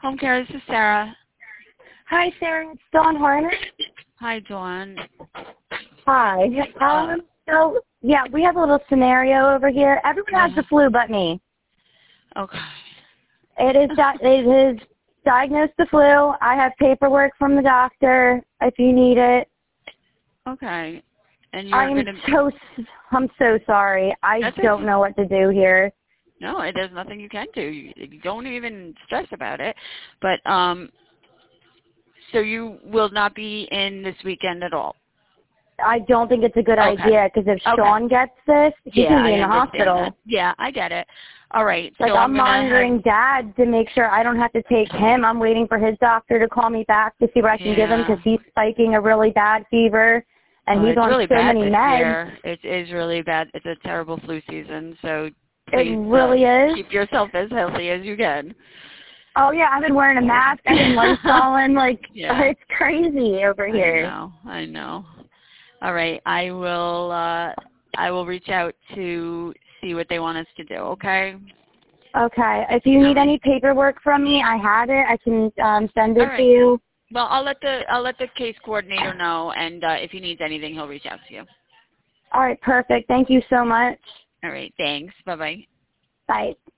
Home care, this is Sarah. Hi, Sarah. It's Dawn Horner. Hi, Dawn. Hi. Yeah, we have a little scenario over here. Everyone has the flu but me. Okay. It is diagnosed the flu. I have paperwork from the doctor if you need it. Okay. And you're I'm so sorry. I don't know what to do here. No, there's nothing you can do. You don't even stress about it. But, so you will not be in this weekend at all? I don't think it's a good idea because if Sean gets this, he's going to be in the hospital. That. Yeah, I get it. All right. Like, so I'm monitoring Dad to make sure I don't have to take him. I'm waiting for his doctor to call me back to see what I can give him because he's spiking a really bad fever, and he's on really so bad many this meds. Year. It is really bad. It's a terrible flu season, so please, it really is. Keep yourself as healthy as you can. Oh, yeah, I've been wearing a mask. I've been Lysoling. It's crazy over here. I know. All right, I will reach out to see what they want us to do, okay? Okay. If you need any paperwork from me, I have it. I can send it to you. Well, I'll let the case coordinator know, and if he needs anything, he'll reach out to you. All right, perfect. Thank you so much. All right, thanks. Bye-bye. Bye.